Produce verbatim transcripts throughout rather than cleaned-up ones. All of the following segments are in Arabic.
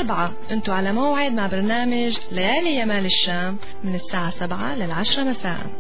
أربعة. انتوا على موعد مع برنامج ليالي يمال الشام من الساعة سبعة للعشرة مساء.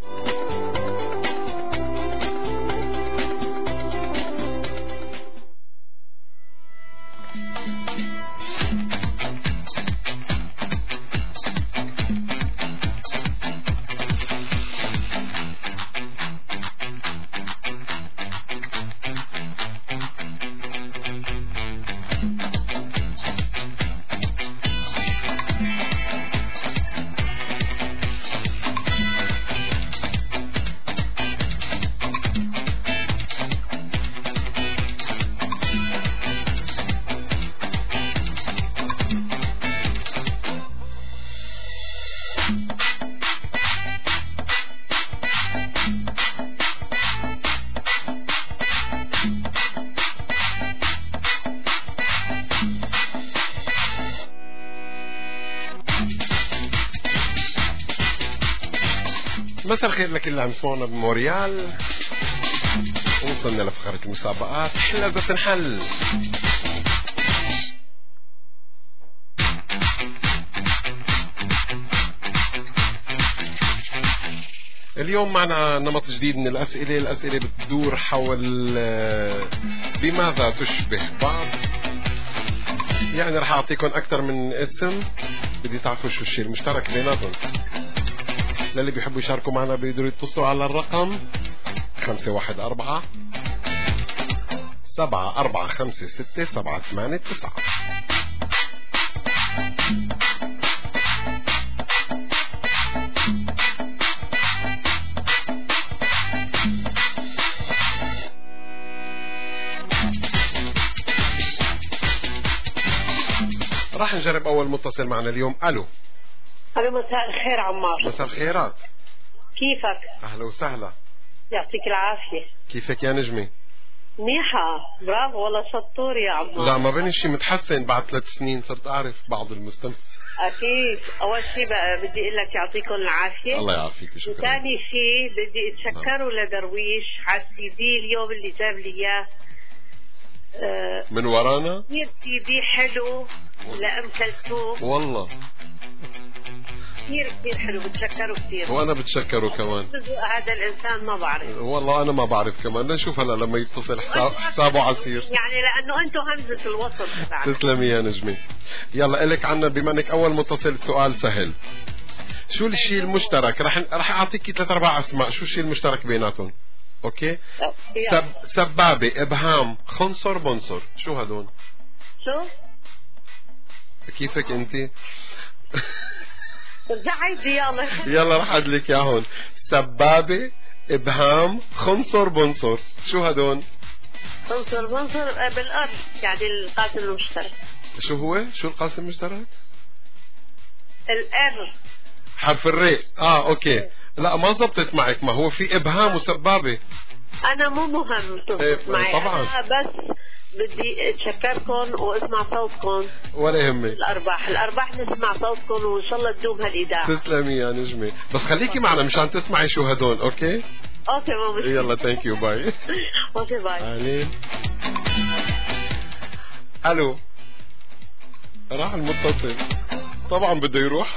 مساء الخير لكل اللي عم يسمعونا بموريال. وصلنا لفقرة المسابقات حلزة تنحل. اليوم معنا نمط جديد من الأسئلة. الأسئلة بتدور حول بماذا تشبه بعض. يعني رح أعطيكم أكثر من اسم، بدي تعرفوا شو الشيء المشترك بيناتهم. للي بيحبوا يشاركوا معنا بيقدروا يتصلوا على الرقم خمسة واحد أربعة سبعة أربعة خمسة ستة سبعة ثمانية تسعة. راح نجرب أول متصل معنا اليوم. ألو. ألو مساء الخير عمار. مساء الخيرات. كيفك؟ أهلا وسهلا. يعطيك العافية. كيفك يا نجمي؟ منيحة. برافو والله شطور يا عمار. لا ما بين شي متحسن بعد ثلاث سنين صرت أعرف بعض المستمع. أكيد. أول شيء بدي أقول لك يعطيكم العافية. الله يعافيك شكرا. وثاني شيء بدي أتشكره لدرويش على السي دي اليوم اللي جاب لي إياه. أه من ورانا؟ كثير سي دي حلو لأم كلثوم. والله كثير كثير حلو. بتشكره كثير. وانا بتشكره كمان. هذا الانسان ما بعرف. والله انا ما بعرف كمان. نشوف هلا لما يتصل حساب حسابه عسير. يعني لانه انتم همزه الوسط. تسلمي يا نجمي. يلا الك عنا بما انك اول متصل سؤال سهل. شو الشيء المشترك؟ رح رح اعطيكي ثلاث اربع اسماء. شو الشيء المشترك بيناتهم؟ اوكي. سب... سبابه، ابهام، خنصر، بنصر. شو هدول؟ شو كيفك انت؟ زعيدي يلا. يلا رح ادلك يا هون. سبابة، ابهام، خنصر، بنصر. شو هدول؟ خنصر بنصر بالارض يعني القاسم المشترك. شو هو؟ شو القاسم المشترك؟ الار. حرف الري. اه اوكي. لا ما زبطت معك. ما هو في ابهام وسبابة. انا مو مهم تزبط إيه معي. طبعا. أنا بس بدي اتشكركم واسمع صوتكم. ولا يهمك. الارباح الارباح نسمع صوتكم وان شاء الله تدوم هالاذاعه. تسلمي يا نجمي. بس خليكي معنا مشان تسمعي شو هدول. اوكي اوكي ما مشكلة. يلا ثانك يو باي. اوكي باي. اهلين. الو. راح المتصل طبعا بده يروح.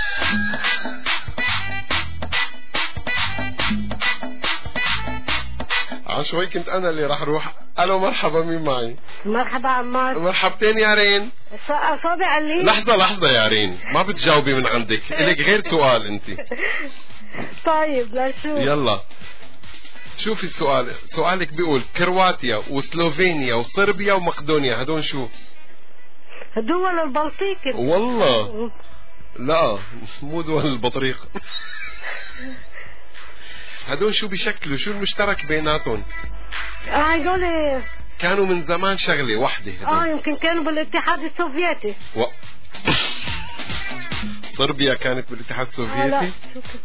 عشوي كنت انا اللي راح اروح. الو مرحبا، مين معي؟ مرحبا عمار. مرحبتين يا رين. صوبي علي. لحظة لحظة يا رين، ما بتجاوبي من عندك، إلك غير سؤال انت. طيب لا شو. يلا شوفي السؤال. سؤالك بيقول كرواتيا وسلوفينيا وصربيا ومقدونيا هدول شو؟ دول البلطيق. والله لا مو دول البطريق. هدول شو بيشكلوا؟ شو المشترك بيناتهم؟ هدول كانوا من زمان شغلة واحدة هدول. اه يمكن كانوا بالاتحاد السوفيتي. و... صربيا كانت بالاتحاد السوفيتي؟ آه لا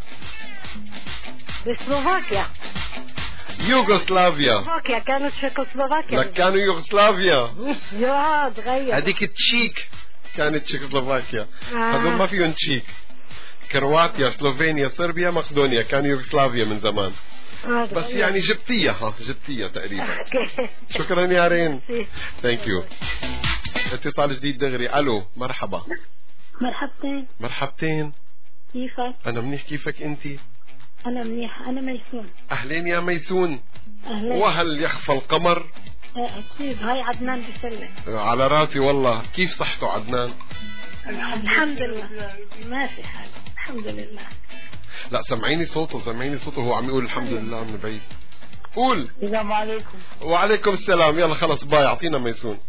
بسلوفاكيا. يوغوسلافيا. يوغوسلافيا كانت تشيكوسلوفاكيا. لك كانوا يوغوسلافيا. يا تغير. هذيك تشيك كانت تشيكوسلوفاكيا. آه. هذول ما فيهم تشيك. كرواتيا، سلوفينيا، صربيا، مقدونيا كانوا يوغوسلافيا من زمان. آه بس يعني جبتيها ها جبتيها تقريبا. اوكي. شكرا يا رين. ثانك يو. اتصال جديد دغري. الو مرحبا. مرحبتين. مرحبتين. كيفك؟ انا منيح، كيفك انتي؟ انا منيح، انا ميسون. اهلين يا ميسون. اهلين. وهل يخفى القمر؟ اكيد. هاي عدنان بسلم. على راسي والله. كيف صحته عدنان؟ الحمد لله ما في حال، الحمد لله. لا سمعيني صوته، سمعيني صوته هو عم يقول الحمد لله من بعيد. قول. السلام عليكم. وعليكم السلام. يلا خلص باي، اعطينا ميسون.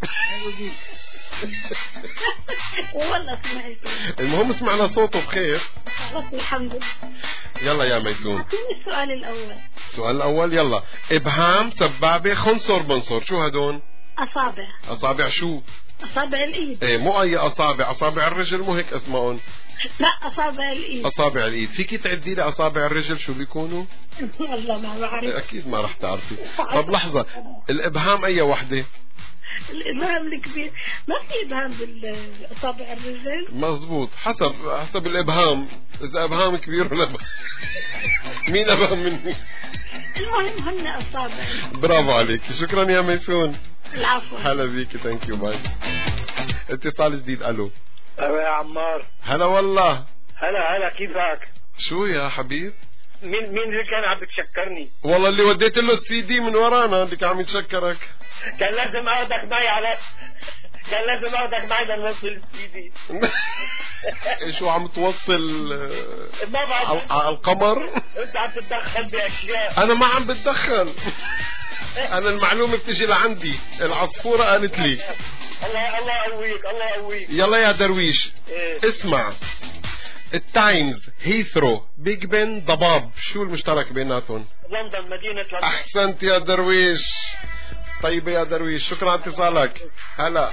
والله سمعت. المهم سمعنا صوته بخير. خلص الحمد لله. يلا يا ميسون. اعطيني السؤال الاول. السؤال الاول يلا. ابهام، سبابة، خنصر، بنصر، شو هدول؟ اصابع. اصابع شو؟ اصابع الايد. ايه مو اي اصابع، اصابع الرجل مو هيك اسمعون. لا اصابع الايد. اصابع الايد. فيكي تعدي لي اصابع الرجل شو بيكونوا؟ والله ما بعرف. اكيد ما رح تعرفي. طب لحظة، الابهام اي وحدة؟ الابهام الكبير. ما في ابهام بالاصابع الرجل. مزبوط، حسب حسب الابهام، اذا ابهام كبير ولا ابهام. مين ابهام مني؟ المهم هن اصابع. برافو عليك، شكرا يا ميسون. العفو. هلا بيكي، ثانك يو، باي. اتصال جديد. الو. ايوه يا عمار. هلا والله. هلا هلا، كيفك؟ شو يا حبيب؟ مين مين اللي كان عم بتشكرني؟ والله اللي وديت له السي دي من ورانا اللي كان عم يتشكرك. كان لازم اخذك معي على كان لازم اخذك معي لنوصل السي دي. شو عم توصل ما بعرف. على القمر؟ انت عم تتدخل باشياء. انا ما عم بتدخل. انا المعلومة بتجي لعندي، العصفورة قالت لي. الله الله يقويك، الله يقويك. يلا يا درويش. إيه؟ اسمع، التايمز، هيثرو، بيج بن، ضباب، شو المشترك بيناتهم؟ لندن، مدينة لندن. احسنت يا درويش. طيبة يا درويش، شكرا على اتصالك. هلا.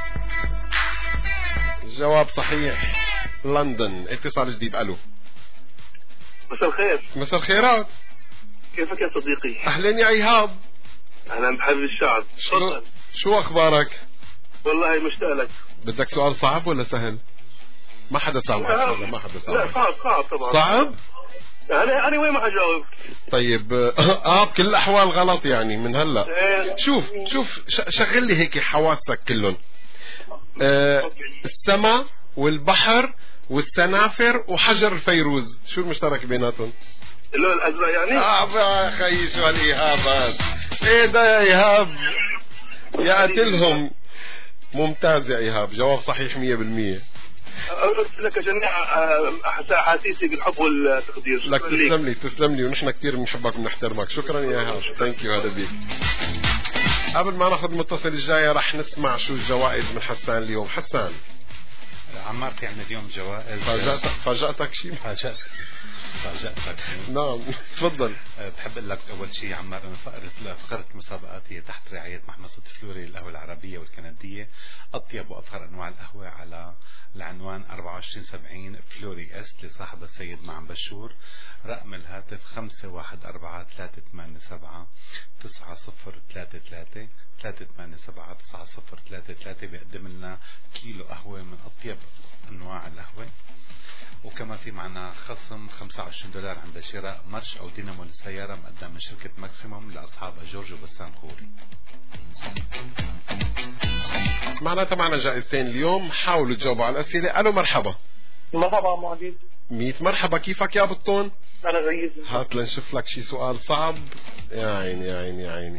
الجواب صحيح، لندن. اتصال جديد. الو. مساء الخير. مساء الخيرات. كيفك يا صديقي؟ اهلين يا ايهاب. اهلا بحبيب الشعب. شو, شو اخبارك؟ والله مشتاق لك. بدك سؤال صعب ولا سهل؟ ما حدا سامعك ولا ما حدا سامعك؟ لا صعب صعب طبعا. صعب؟ انا انا وين ما حجاوب. طيب اه بكل الاحوال غلط يعني من هلا. إيه. شوف شوف شغل لي هيك حواسك كلهم. آه السماء والبحر والسنافر وحجر الفيروز، شو المشترك بيناتهم؟ اللون الازرق يعني؟ اه يا خيي شو هالايهاب هذا؟ ايه ده يا ايهاب؟ يا قتلهم. ممتاز يا ايهاب، جواب صحيح مية بالمية. قلت لك عشان احاسيسي بالحب والتقدير. لك تسلم لي تسلم لي، ونحن كثير بنحبك وبنحترمك. شكرا يا ايهاب، ثانك يو. هذا بيك. قبل ما ناخذ المتصل الجاي رح نسمع شو الجوائز من حسان اليوم. حسان. عمار في عندنا اليوم جوائز. فاجأتك فاجأتك شيء؟ فاجأت فاجأتك. نعم تفضل. بحب اقول لك اول شيء عمار انه فقره فقره المسابقات هي تحت رعايه محمد صوت فلوري للقهوه العربيه والكنديه، اطيب وافخر انواع القهوه، على العنوان أربعة وعشرين سبعين فلوري اس لصاحب السيد معن بشور. رقم الهاتف خمسة واحد أربعة ثلاثة ثمانية سبعة تسعة صفر ثلاثة ثلاثة ثلاثة ثمانية سبعة تسعة صفر ثلاثة ثلاثة. بيقدم لنا كيلو قهوة من أطيب أنواع القهوة، وكما في معنا خصم خمسة وعشرين دولار عند شراء مرش أو دينامو للسيارة مقدم من شركة ماكسيموم لأصحاب جورج وبسام خوري. معناتها معنا جائزتين اليوم، حاولوا تجاوبوا على الأسئلة. ألو مرحبا. مرحبا ابو عزيز. ميت مرحبا، كيفك يا بطون؟ انا جيد. هات لنشوف لك شي سؤال صعب. يا عيني يا عيني يا عيني.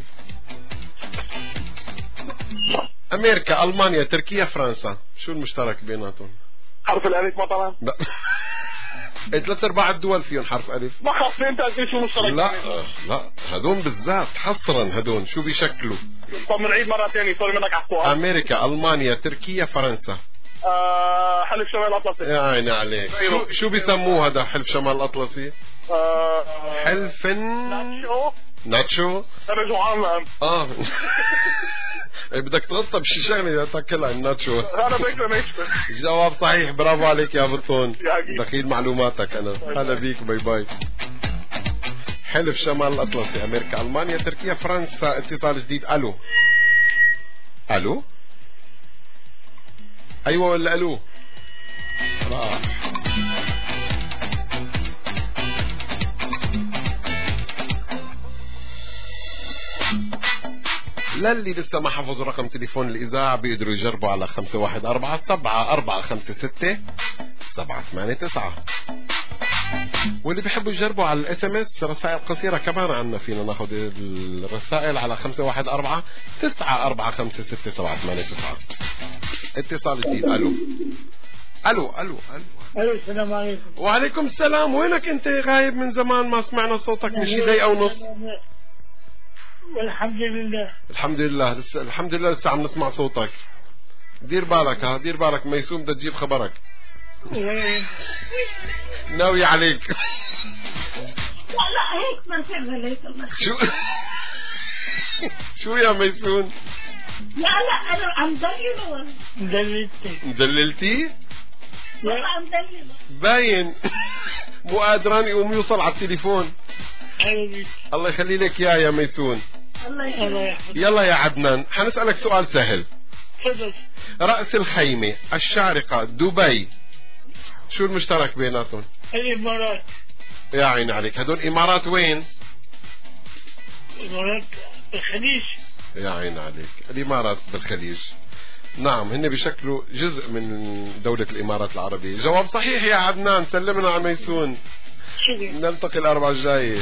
أمريكا، ألمانيا، تركيا، فرنسا، شو المشترك بيناتهم؟ حرف الالف مثلا؟ لا. ثلاث ارباع الدول فيهم حرف الف. ما خاف انت قلت شو مشترك؟ لا لا هدول بالذات حصرا هدول شو بيشكلوا؟ طب نعيد مرة ثانية، سوري منك على السؤال. امريكا، المانيا، تركيا، فرنسا. آه حلف شمال الاطلسي. يا عيني عليك. شو شو بيسموه هذا حلف شمال الاطلسي؟ آه حلف ناتشو. ناتشو؟ انا جوعان الان. اه بدك تغطى بشي شغله تاكلها الناتشو. انا باكله ما يشبه. جواب صحيح، برافو عليك يا بطون. يا دخيل معلوماتك انا. هلا بيك، باي باي. حلف شمال الاطلسي، امريكا، المانيا، تركيا، فرنسا. اتصال جديد. الو. الو. ايوه ولا الو؟ راح. للي لسه ما حفظوا رقم تليفون الإذاعة بيقدروا يجربوا على خمسة واحد أربعة سبعة أربعة خمسة ستة سبعة ثمانية تسعة. واللي بيحبوا يجربوا على الاس ام اس رسائل قصيرة كمان عنا، فينا ناخذ الرسائل على خمسة واحد أربعة تسعة أربعة خمسة ستة سبعة ثمانية تسعة. اتصال جديد. الو الو الو الو الو السلام عليكم. وعليكم السلام. وينك انت غايب من زمان، ما سمعنا صوتك من شي دقيقة ونص. والحمد لله. الحمد لله لسه الحمد لله لسه عم نسمع صوتك. دير بالك ها دير بالك ميسوم بدها تجيب خبرك. ناوي عليك. لا لا هيك ما نشغل هيك الله. شو شو يا ميسون؟ لا لا انا عم دلله. مدللتي مدللتي؟ والله عم دلله باين مو قادران يقوم يوصل على التليفون. حبيبي الله يخلي لك يا يا ميسون. الله يخليك. يلا يا عدنان حنسألك سؤال سهل. تفضل. رأس الخيمة الشارقة دبي شو المشترك بيناتهم؟ الإمارات. يا عين عليك. هدول إمارات وين؟ إمارات الخليج. يا عين عليك. الإمارات بالخليج. نعم هن بشكلوا جزء من دولة الإمارات العربية. جواب صحيح يا عدنان. سلمنا على ميسون. شكرا. نلتقي الأربعة الجاية.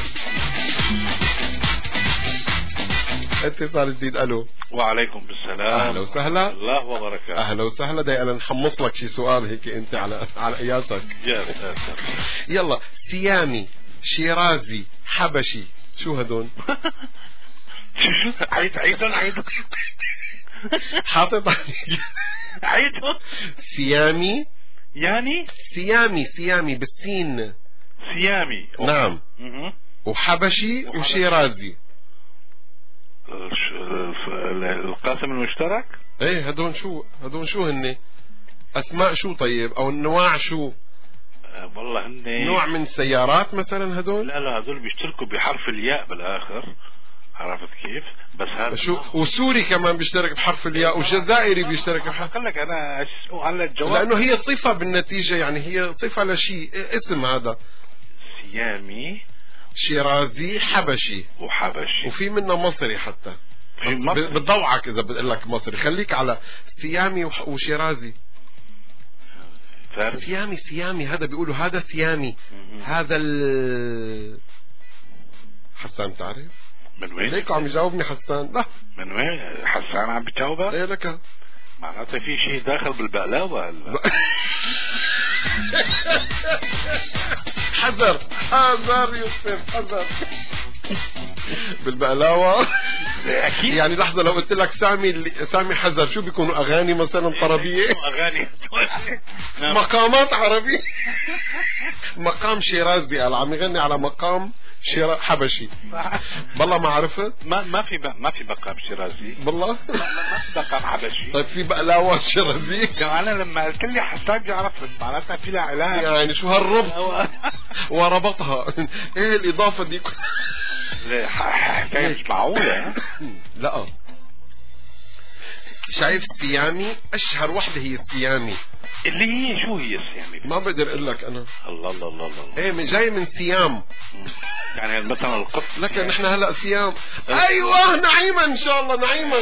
اتصال جديد. الو وعليكم السلام. اهلا وسهلا. الله وبركاته. اهلا وسهلا. داي انا نحمص لك شي سؤال هيك انت على على قياسك. يا ساتر. يلا سيامي شيرازي حبشي شو هدول؟ عيد عيدهم عيدهم حاطط عيدهم. سيامي يعني سيامي سيامي بالسين. سيامي. نعم. م- وحبشي وشيرازي. القاسم المشترك. ايه هدول شو هدول شو هن اسماء شو طيب او انواع شو؟ أه والله هن نوع من سيارات مثلا هدول؟ لا لا هدول بيشتركوا بحرف الياء بالاخر. عرفت كيف؟ بس هذا شو وسوري كمان بيشترك بحرف الياء والجزائري بيشترك بحرف. قال لك انا على الجواب لانه هي صفة بالنتيجة، يعني هي صفة لشيء اسم. هذا سيامي شيرازي حبشي وحبشي وفي منه مصري حتى. في مصري. بتضوعك اذا بقول لك مصري. خليك على سيامي وشيرازي. ثالث. سيامي سيامي هذا بيقولوا هذا سيامي. هذا ال حسان تعرف من وين؟ ليك عم يجاوبني حسان؟ لا من وين؟ حسان عم بتجاوبك؟ ايه لك معناته في شيء داخل بالبقلاوة هلا. حذر حذر يوسف حذر بالبقلاوة. اكيد يعني لحظة لو قلت لك سامي سامي حذر شو بيكونوا اغاني مثلا طربية؟ اغاني مقامات عربية. مقام شيرازي قال عم يغني على مقام شيرا حبشي. بالله ما عرفت. ما ما في ما في مقام شيرازي بالله. ما في مقام حبشي. طيب في بقلاوة شيرازي. انا لما قلت لي حسان عرفت معناتها في لها علاج. يعني شو هالربط وربطها. ايه الاضافة دي؟ حكاية مش معقولة. لا شايف سيامي اشهر وحده هي سيامي اللي هي شو هي السيامي؟ ما بقدر اقول لك انا. الله الله الله الله. ايه من جاي من سيام. يعني مثلا القط لك نحن هلا سيام. ايوه نعيما ان شاء الله نعيما.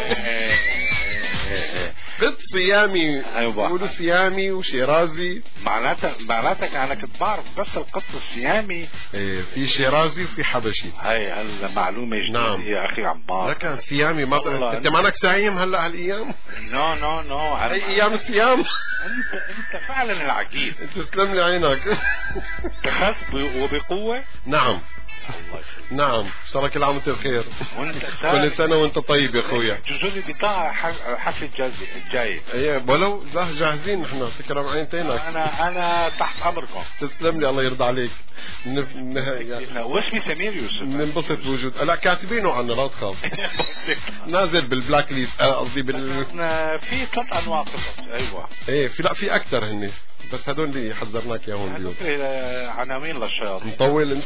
قط سيامي. بيقولوا سيامي وشيرازي. معناتها معناتك انا كنت بعرف بس القط السيامي. ايه في شيرازي وفي حبشي. هاي هلا معلومه جديده. نعم. يا اخي عمار. لك سيامي ما انت مالك سايم هلا هالايام؟ نو نو نو هي ايام الصيام. انت انت فعلا العجيب. تسلم لي عينك. تخاف وبقوه. نعم نعم. صار كل عام وانت بخير. كل سنه وانت طيب يا اخويا. جزولي بطاعة حفل الجاي. ايه ولو لا جاهزين نحن. تكرم عينتينك. انا انا تحت امركم. تسلم لي الله يرضى عليك. يعني واسمي سمير يوسف. ننبسط بوجود. لا كاتبينه عنا لا تخاف. نازل بالبلاك ليست قصدي بال في ثلاث انواع قصص. ايوه ايه في لا في اكثر هني بس هدول اللي حذرناك اياهم اليوم. عناوين للشياطين. مطول انت.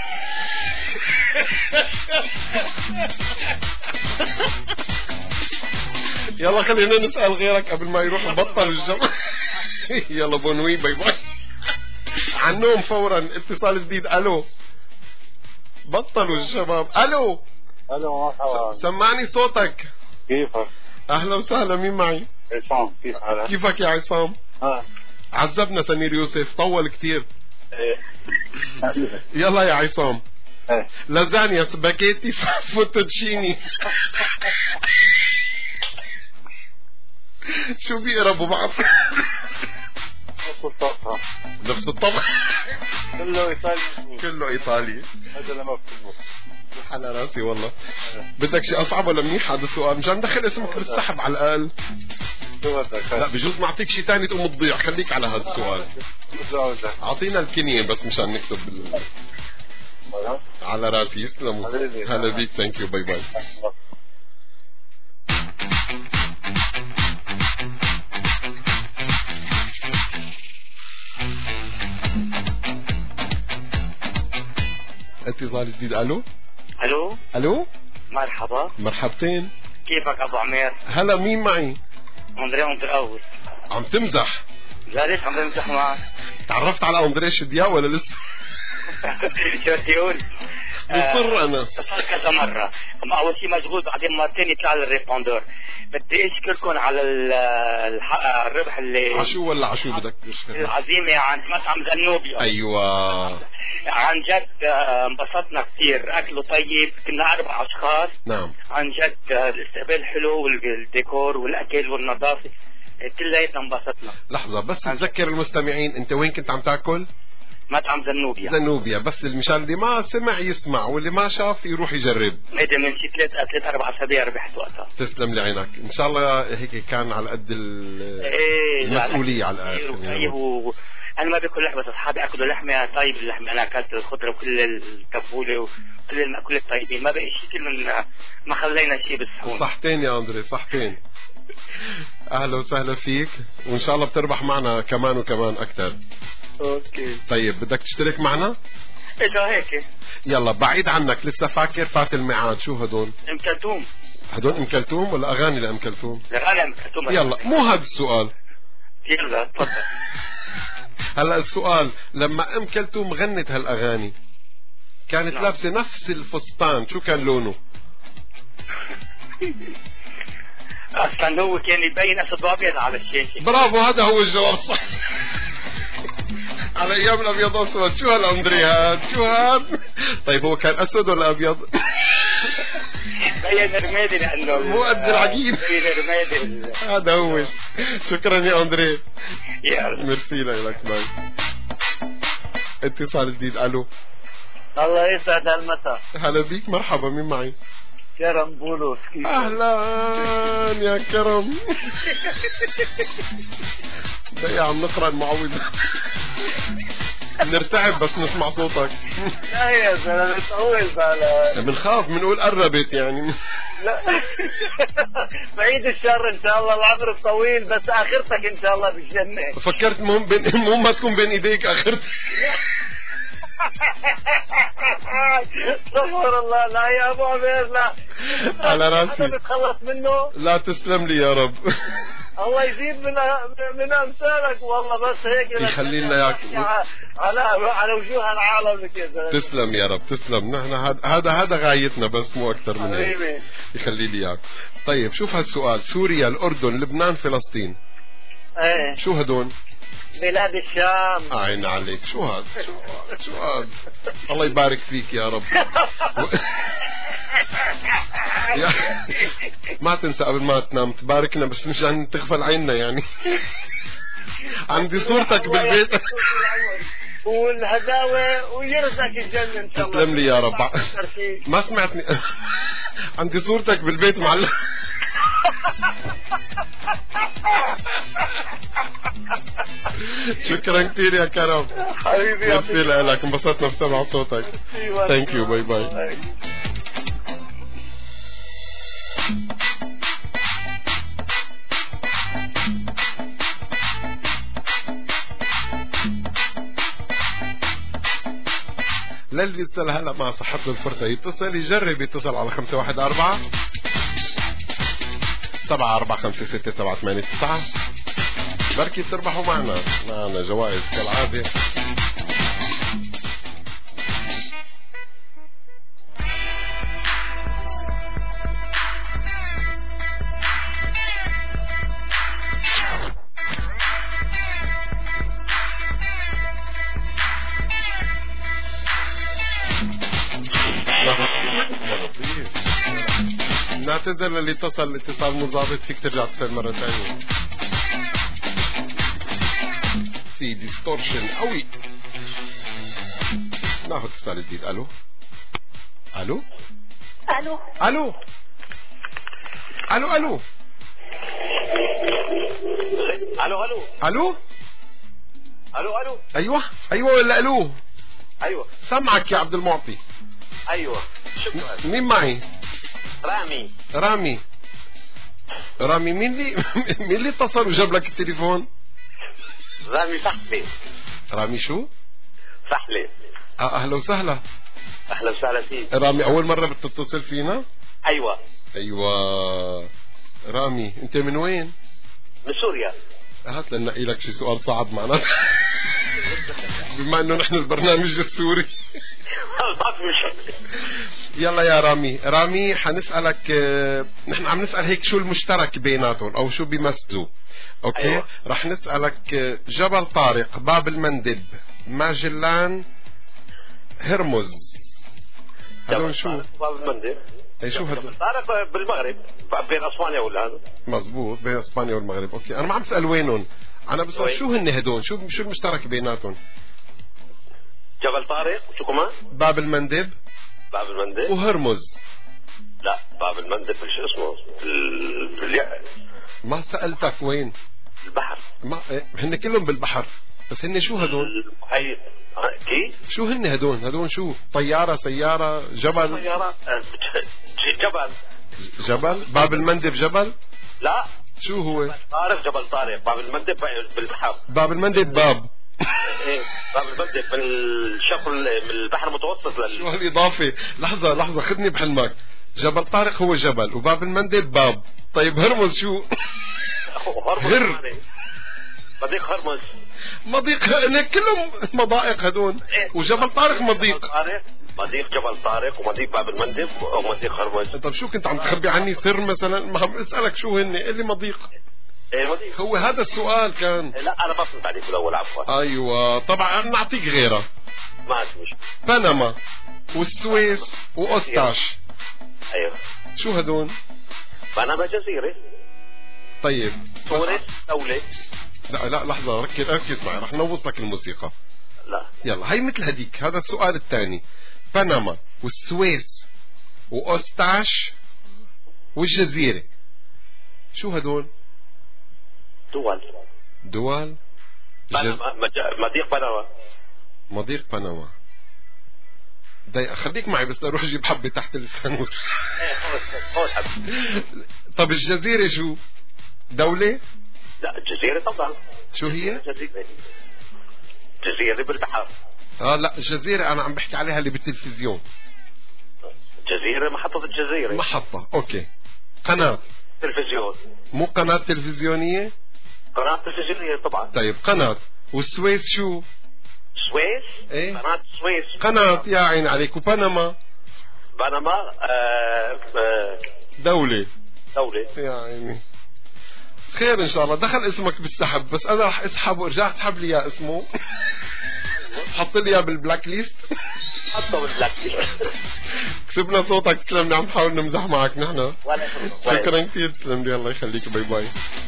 يلا خلينا نسأل غيرك قبل ما يروح بطل الجو. يلا بونوي باي باي. عنهم فورا. اتصال جديد. الو بطلوا الشباب. الو الو مرحبا. سمعني صوتك. كيفك؟ اهلا وسهلا، مين معي؟ عصام، كيف حالك؟ كيفك يا عصام؟ اه عذبنا سمير يوسف، طول كتير. ايه يلا يا عصام. ايه لازانيا سباكيتي فوتوتشيني. شو بيقربوا بعض؟ نفس الطبخة، نفس الطبخ. كله ايطالي. كله ايطالي. هذا لما بتطبخ على راسي والله. بدك شيء اصعب ولا منيح هذا السؤال؟ مشان ندخل اسمك بالسحب على الاقل. شو بدك؟ لا بجوز نعطيك شيء ثاني تقوم تضيع، خليك على هذا السؤال. شو بدك؟ اعطينا الكنية بس مشان نكتب بال... على راسي. يسلموا. هلا بيك، ثانك يو، باي باي. اتصال جديد. الو الو الو مرحبا. مرحبتين. كيفك ابو عمير؟ هلا، مين معي؟ اندري اندراوس. عم تمزح؟ لا ليش عم بمزح معك؟ تعرفت على اندري شديا ولا لسه؟ شو تقول؟ مصر انا. صار كذا مرة، اما اول شيء مشغول، بعدين مرتين يطلع لي الريبوندور. بدي اشكركم على الربح اللي عشو ولا عشو بدك تشكر؟ العزيمة عن مطعم زنوبيا. ايوه عن جد انبسطنا كثير، اكله طيب، كنا اربع اشخاص. نعم عن جد الاستقبال حلو والديكور والاكل والنظافة كلياتنا انبسطنا. لحظة بس تذكر المستمعين، انت وين كنت عم تاكل؟ مطعم زنوبيا. زنوبيا، بس المشان اللي ما سمع يسمع واللي ما شاف يروح يجرب. هيدا من شي ثلاث ثلاث اربع اسابيع ربحت وقتها. تسلم لي عينك، ان شاء الله هيك كان على قد المسؤولية على الاخر. طيب و... انا ما باكل لحمة، اصحابي اكلوا لحمة طيب، اللحمة انا اكلت الخضرة وكل الكفولة وكل المأكولات الطيبين، ما بقي شيء كل من ما خلينا شيء بالصحون. صحتين يا اندري، صحتين. اهلا وسهلا فيك، وان شاء الله بتربح معنا كمان وكمان اكثر. اوكي طيب بدك تشترك معنا؟ اجا هيك. يلا بعيد عنك، لسه فاكر فات الميعاد. شو هدول؟ ام كلثوم. هدول ام كلثوم ولا اغاني لام كلثوم؟ اغاني ام كلثوم. يلا مو هذا السؤال. يلا تفضل. هلا السؤال، لما ام كلثوم غنت هالاغاني كانت نعم. لابسه نفس الفستان، شو كان لونه؟ اصلا هو كان يبين اسود وابيض على الشاشه. برافو، هذا هو الجواب صح. على ايام الابيض والاسود. شو هالاندريات؟ شو هاد؟ طيب هو كان اسود ولا ابيض؟ بين رمادي لانه مو قد العجين. بين رمادي. هذا هو. شكرا يا اندري. يلا ميرسي لك، باي. اتصال جديد. الو الله يسعد هالمساء. هلا بيك، مرحبا، مين معي؟ كرم بولوس. كيف؟ اهلا يا كرم. دقيقة عم نقرأ المعوذة. نرتعب بس نسمع صوتك. لا يا زلمة طول بالك. بنخاف بنقول قربت يعني. لا بعيد الشر ان شاء الله، العمر الطويل بس اخرتك ان شاء الله بالجنة. فكرت مهم بين مهم ما تكون بين ايديك اخرتك. استغفر الله. لا يا ابو عمير لا. على راسي. انا بتخلص منه. لا تسلم لي يا رب. الله يزيد من من امثالك والله، بس هيك يخلي لنا اياك على على وجوه العالم كذا. تسلم يا رب، تسلم. نحن هذا هذا غايتنا بس مو اكثر من هيك. يخلي لي اياك. طيب شوف هالسؤال، سوريا، الاردن، لبنان، فلسطين، ايه شو هدول؟ بلاد الشام. عين عليك. شو هذا؟ شو هذا؟ شو هذا؟ الله يبارك فيك يا رب. يا ما تنسى قبل ما تنام تباركنا بس مشان تغفل عيننا يعني. عندي صورتك بالبيت. والهداوة ويرزقك الجنة ان شاء الله. تسلم لي يا رب. ما سمعتني. عندي صورتك بالبيت معلق. شكرا كثير يا كرم حبيبي. ميرسي لك، انبسطنا بسمع صوتك. ثانك يو، باي باي. للي لسه هلا ما صحت له الفرصة يتصل، يجرب يتصل على خمسة واحد أربعة سبعة أربعة خمسة ستة سبعة ثمانية تسعة. بركي بتربحوا معنا معنا جوائز كالعادة. لطيف. نعتذر للي اتصل الاتصال مضابط، فيك ترجع تتصل مرة ثانية. في ديستورشن قوي. ناخذ اتصال جديد. الو الو الو الو الو الو الو الو الو الو الو ايوه ايوه ولا الو؟ ايوه سمعك يا عبد المعطي. ايوه شكرا. مين معي؟ رامي. رامي رامي مين اللي مين اللي اتصل وجاب لك التليفون؟ رامي فحلي. رامي شو؟ فحلي. اه اهلا وسهلا. اهلا وسهلا فيك. رامي اول مرة بتتصل فينا؟ ايوه ايوه. رامي انت من وين؟ من سوريا. هات لنلاقي لك شي سؤال صعب معناته. بما انه نحن البرنامج السوري. يلا يا رامي. رامي حنسألك، نحن عم نسأل هيك شو المشترك بيناتهم او شو بيمثلوا. اوكي أيوة. رح نسألك جبل طارق، باب المندب، ماجلان، هرمز. هذول شو؟ باب المندب. اي شو هذول؟ طارق بالمغرب بين اسبانيا ولا هذا؟ مزبوط بين اسبانيا والمغرب. اوكي انا ما عم بسأل وينهم، انا بسأل شو هن هدول، شو شو المشترك بيناتهم؟ جبل طارق وشو كمان؟ باب المندب. باب المندب وهرمز. لا باب المندب شو اسمه؟ في اليأ. ما سألتك وين؟ البحر. ما إيه؟ هن كلهم بالبحر، بس هن شو هدول؟ المحيط. كيف؟ شو هن هدول؟ هدول شو؟ طيارة، سيارة، جبل؟ طيارة. جبل. جبل؟ باب المندب جبل؟ لا. شو هو؟ طارق جبل طارق، باب المندب بالبحر. باب المندب باب. ايه باب المندب من الشق من البحر المتوسط لل... شو هالإضافة؟ لحظة لحظة خدني بحلمك. جبل طارق هو جبل وباب المندب باب. طيب هرمز شو؟ هر مضيق هرمز. مضيق هناك كلهم مضائق هدول. إيه؟ وجبل طارق مضيق. مضيق جبل طارق ومضيق باب المندب ومضيق هرمز. طيب شو كنت عم تخبي عني سر مثلا؟ ما عم اسألك شو هن، قل لي مضيق. ايه مضيق. هو هذا السؤال كان. لا انا ما فهمت عليك بالاول عفوا. ايوه طبعا نعطيك غيرها. ما اسمش. بنما والسويس واوستاش. ايوه شو هدول؟ بنما جزيرة. طيب تونس دولة. لا لا لحظة ركز ركز معي رح نوص لك الموسيقى. لا يلا هي مثل هديك. هذا السؤال الثاني. بنما والسويس واوستاش والجزيرة شو هدول؟ دول. دول. جز... مضيق بنما. مضيق بنما. داي خليك معي بس اروح اجيب حبة تحت اللسان. طب الجزيرة شو؟ دولة؟ لا الجزيرة طبعا. شو هي؟ جزيرة. جزيرة بالبحر. اه لا الجزيرة انا عم بحكي عليها اللي بالتلفزيون. جزيرة محطة الجزيرة. محطة اوكي. قناة تلفزيون. مو قناة تلفزيونية؟ قناة تلفزيونية طبعا. طيب قناة. والسويس شو؟ سويس؟ ايه قناة سويس. قناة يا عين عليك. وبنما؟ بنما آه آه دولة. دولة يا عيني. خير ان شاء الله. دخل اسمك بالسحب بس انا رح اسحب وارجع اسحب لي اياه اسمه. حط لي اياه بالبلاك ليست. حطه بالبلاك ليست. كسبنا صوتك. تسلم لي عم نحاول نمزح معك نحن. شكرا كثير. تسلم لي الله يخليك. باي باي.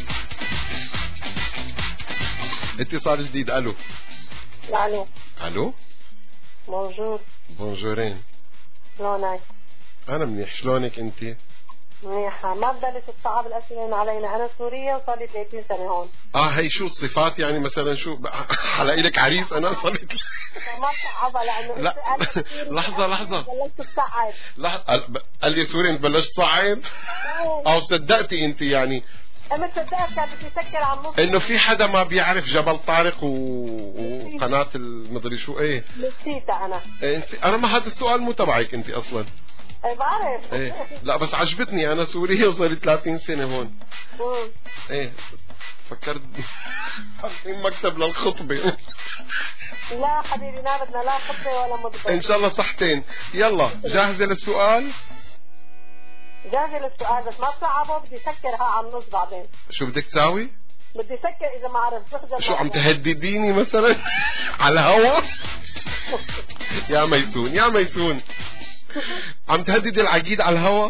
اتصال جديد. الو الو الو بونجور. بونجورين. شلونك؟ انا منيح. شلونك انت؟ منيحة. ما ببلش تصعب الأسئلة من علينا. أنا سورية وصار لي ثلاثين سنة هون. اه هي شو الصفات يعني مثلا شو حلاقي لك عريس انا صرت. ما تصعبها لأنه لا لحظة لحظة بلشت تصعب. لحظة قال لي سوري انت بلشت تصعب؟ او صدقتي انت يعني؟ أنا صدقت كان بدي أسكر على النص انه في حدا ما بيعرف جبل طارق و... وقناة المدري شو. ايه نسيتها أنا. إيه انا ما هذا السؤال مو تبعك انت اصلا. ايه بعرف. ايه لا بس عجبتني. انا سورية وصار لي ثلاثين سنة هون. امم ايه فكرت حاطين مكتب للخطبة. لا حبيبي ما بدنا لا خطبة ولا مضبط. ان شاء الله صحتين. يلا جاهزة للسؤال؟ جاهزة للسؤال بس ما تصعبه. بدي سكرها على النص بعدين. شو بدك تساوي؟ بدي سكر اذا ما عرفت. شو عم تهدديني مثلا على الهوا؟ يا ميسون يا ميسون. عم تهدد العقيد على الهوا.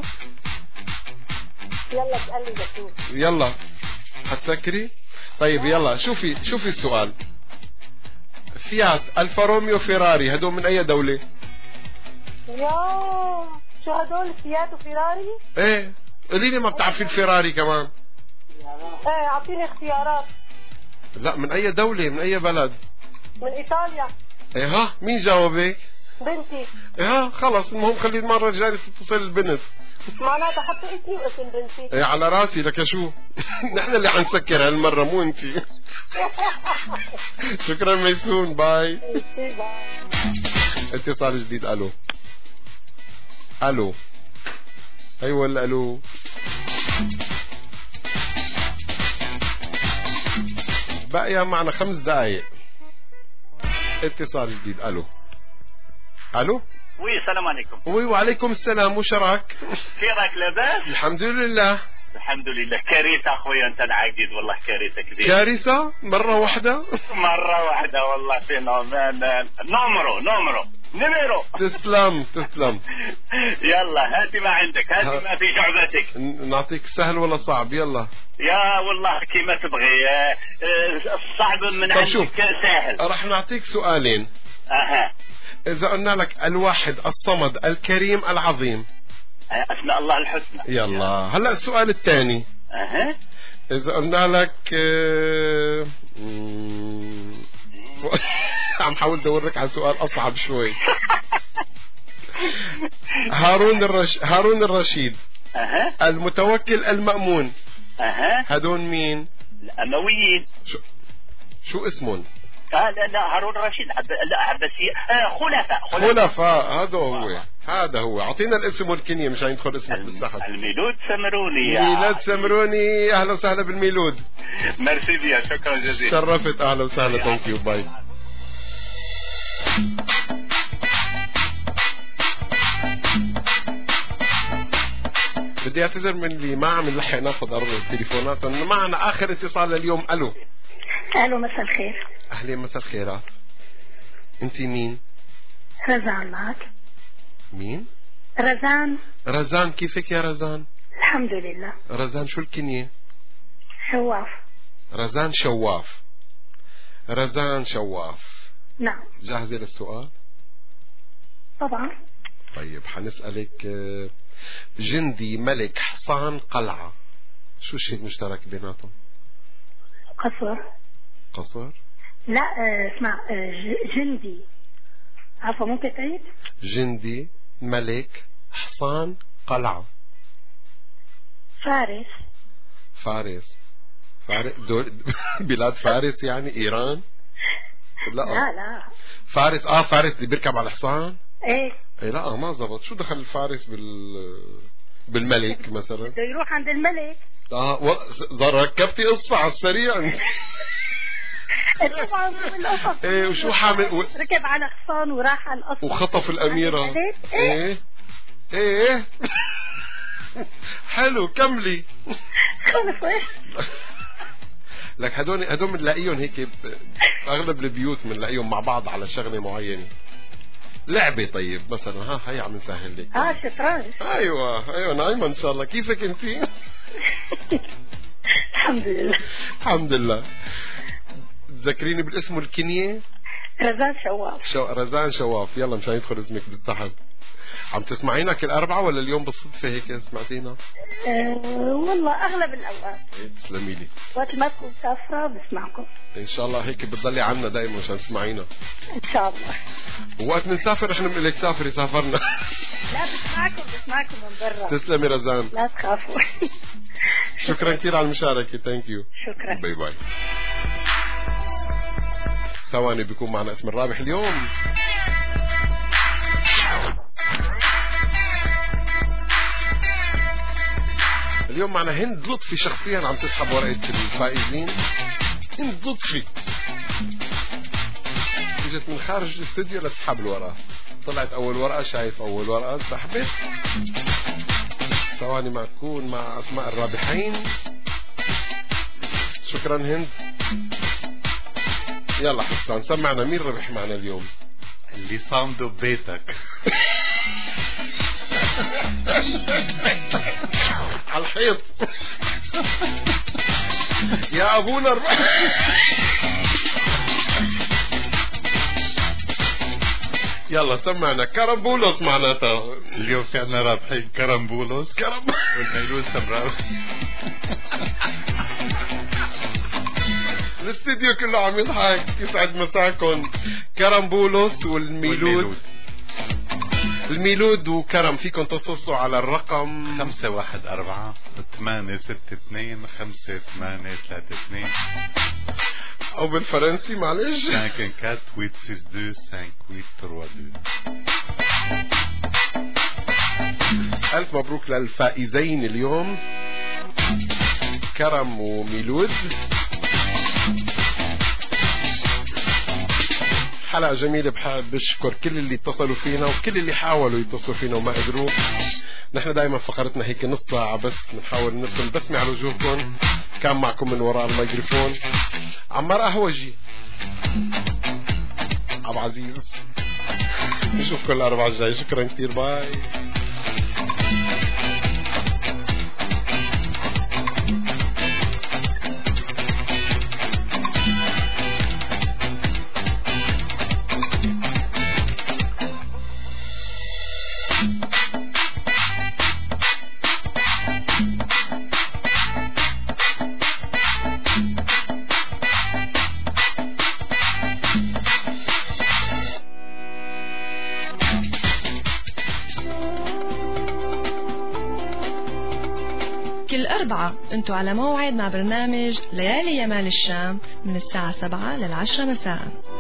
يلا اسألني بشوف. يلا هتفكري. طيب يلا شوفي شوفي السؤال. فيات، الفا روميو، فيراري، هدول من اي دولة؟ يا شو هدول فيات وفيراري؟ ايه قولي لي ما بتعرفي الفيراري كمان. ايه اعطيني اختيارات. لا من اي دولة، من اي بلد؟ من ايطاليا. ايه ها مين جاوبك؟ بنتي. ايه ها خلص المهم خلي المرة الجاية تتصل البنت. معناتها حطي اسمي واسم بنتي. ايه على راسي لك شو. نحن اللي حنسكر هالمرة مو انتي. شكرا ميسون باي. اتصال جديد. الو الو ايوه الو. بقى معنا خمس دقايق. اتصال جديد. الو الو. وي السلام عليكم. وي وعليكم السلام. وش راك؟ كيفك لاباس؟ الحمد لله. الحمد لله. كارثة اخويا انت العقيد والله كارثة كبيرة. كارثة مرة واحدة؟ مرة واحدة والله فينومين. نمرو نمرو نمرو. تسلم تسلم. يلا هاتي ما عندك، هاتي ما في شعبتك. نعطيك سهل ولا صعب؟ يلا. يا والله كيما تبغي. الصعب من عندك سهل. راح نعطيك سؤالين. اها. إذا قلنا لك الواحد الصمد الكريم العظيم. أسماء الله الحسنى. يلا هلا السؤال الثاني. أها. إذا قلنا لك آه... عم حاول دورك على سؤال أصعب شوي. هارون الرش... هارون الرشيد. أها. المتوكل المأمون. أها. هدول مين؟ الأمويين. شو شو اسمهم؟ آه لا لا هارون الرشيد عب... لا عباسية. آه خلفاء خلفاء, خلفاء. هذا هو آه. هذا هو. اعطينا الاسم والكنية مشان يدخل اسمك بالسحب. الميلود سمروني. ميلاد سمروني. اهلا وسهلا بالميلود. ميرسي بيا شكرا جزيلا. شرفت. اهلا وسهلا. ثانك يو باي. بدي اعتذر من اللي ما عم نلحق ناخذ ارض التليفونات. معنا اخر اتصال لليوم. الو الو مساء الخير. اهلين مساء الخيرات. انت مين؟ رزان معك. مين؟ رزان. رزان كيفك يا رزان؟ الحمد لله. رزان شو الكنية؟ شواف. رزان شواف. رزان شواف. نعم. جاهزة للسؤال؟ طبعا. طيب حنسألك. جندي ملك حصان قلعة، شو الشيء المشترك بيناتهم؟ قصر. قصر؟ لا اسمع جندي. عفوا ممكن تعيد؟ جندي ملك حصان قلعة. فارس. فارس. فارس دول بلاد فارس يعني ايران؟ لا لا, لا. فارس. اه فارس اللي بيركب على الحصان. ايه ايه لا ما زبط. شو دخل الفارس بال بالملك مثلا؟ بده يروح عند الملك. اه و... ركبتي قصة على السريع. طبعا القصص. ايه وشو حامل و... ركب على حصان وراح على القصر وخطف الأميرة. ايه ايه, إيه. حلو كملي. خلص. لك هدول هدول بنلاقيهم هيك اغلب البيوت بنلاقيهم مع بعض على شغله معينه. لعبه. طيب مثلا ها هي عم نسهل لك. اه شطرنج. ايوه ايوه نايمه ان شاء الله. كيفك انت؟ الحمد لله. الحمد لله. تذكريني بالاسم والكنيه؟ رزان شواف. شو... رزان شواف. يلا مشان يدخل اسمك بالسحب. عم تسمعينا كل أربعة ولا اليوم بالصدفة هيك سمعتينا؟ أه والله أغلب الأوقات. تسلمي لي. وقت ما تكون مسافرة بسمعكم. إن شاء الله هيك بتضلي عنا دائما مشان تسمعينا. إن شاء الله. وقت نسافر إحنا بنقول لك سافري سافرنا. لا بسمعكم بسمعكم من برا. تسلمي رزان. لا تخافوا. شكرا كثير على المشاركة. ثانك يو. شكرا. باي باي. ثواني بيكون معنا اسم الرابح اليوم. اليوم معنا هند لطفي شخصيا عم تسحب ورقة الفائزين. هند لطفي اجت من خارج الاستوديو لتسحب الورقة. طلعت اول ورقة. شايف اول ورقة سحبت. ثواني ما تكون مع اسماء الرابحين. شكرا هند. يلا حسان سمعنا مين ربح معنا اليوم؟ اللي صامدوا ببيتك. على الحيط. يا ابونا الر... يلا سمعنا كرمبولوس معناتها اليوم في عنا رابحين كرمبولوس كرم والميلود سمراوي. الاستديو كله عم يضحك. يسعد مساكم. كرمبولوس والميلود. الميلود وكرم فيكم تتصلوا على الرقم خمسة واحد أربعة ثمانية ستة اثنين خمسة ثمانية ثلاثة اثنين او بالفرنسي معلش خمسة أربعة ثمانية ستة اثنين خمسة ثمانية ثلاثة اثنين. ألف مبروك للفائزين اليوم كرم وميلود. حلقة جميلة. بحب بشكر كل اللي اتصلوا فينا وكل اللي حاولوا يتصلوا فينا وما قدروا. نحن دائما فقرتنا هيك نص ساعة بس بنحاول نرسم بسمة على وجوهكم. كان معكم من وراء الميكروفون عمار قهوجي عبد عزيز. نشوفكم الأربعة الجاي. شكرا كتير. باي. كل أربعة أنتوا على موعد مع برنامج ليالي يمال الشام من الساعة سبعة للعشرة مساء.